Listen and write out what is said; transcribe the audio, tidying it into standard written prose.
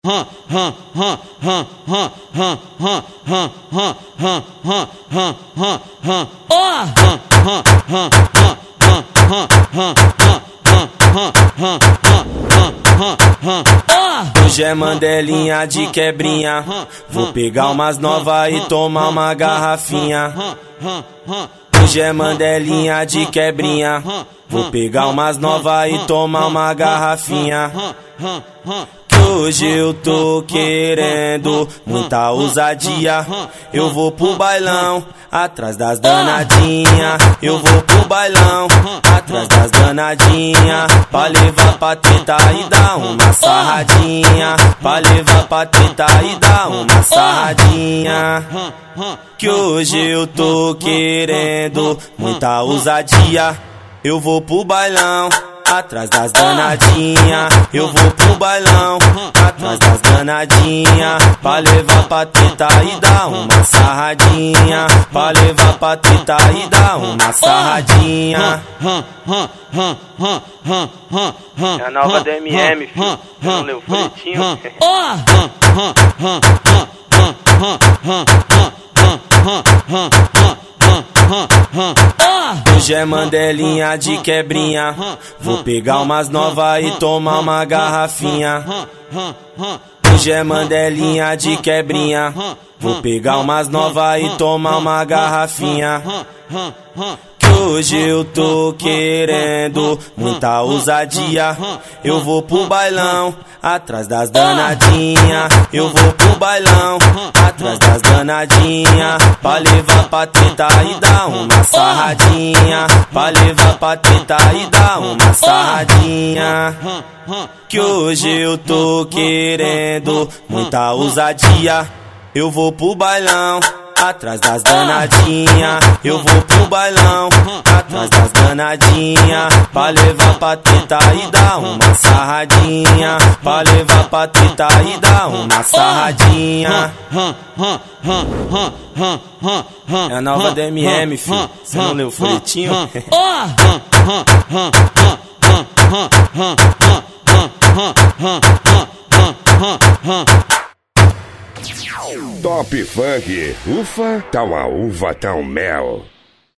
Hoje é mandelinha de quebrinha, vou pegar umas novas e tomar uma garrafinha. Hoje é mandelinha de quebrinha, vou pegar umas novas e tomar uma garrafinha. Que hoje eu tô querendo muita ousadia. Eu vou pro bailão, atrás das danadinha. Eu vou pro bailão, atrás das danadinha. Pra levar pra teta e dar uma sarradinha. Pra levar pra teta e dar uma sarradinha. Que hoje eu tô querendo muita ousadia. Eu vou pro bailão, atrás das danadinha. Eu vou pro bailão, atrás das danadinha. Pra levar pra teta e dar uma sarradinha. Pra levar pra teta e dar uma sarradinha. É a nova DMM, filho. Você não leu o folhetinho? Hoje é mandelinha de quebrinha, vou pegar umas novas e tomar uma garrafinha. Hoje é mandelinha de quebrinha, vou pegar umas novas e tomar uma garrafinha. Que hoje eu tô querendo muita ousadia. Eu vou pro bailão, atrás das danadinha. Eu vou pro bailão, atrás das danadinha. Pra levar pra teta e dar uma sarradinha. Pra levar pra teta e dar uma sarradinha. Que hoje eu tô querendo muita ousadia. Eu vou pro bailão, atrás das danadinha. Eu vou pro bailão, atrás das danadinha. Pra levar pra teta e dar uma sarradinha. Pra levar pra teta e dar uma sarradinha. É a nova DMM, filho. Você não leu o folhetinho? Top Funk, ufa, tá uma uva, tá um mel.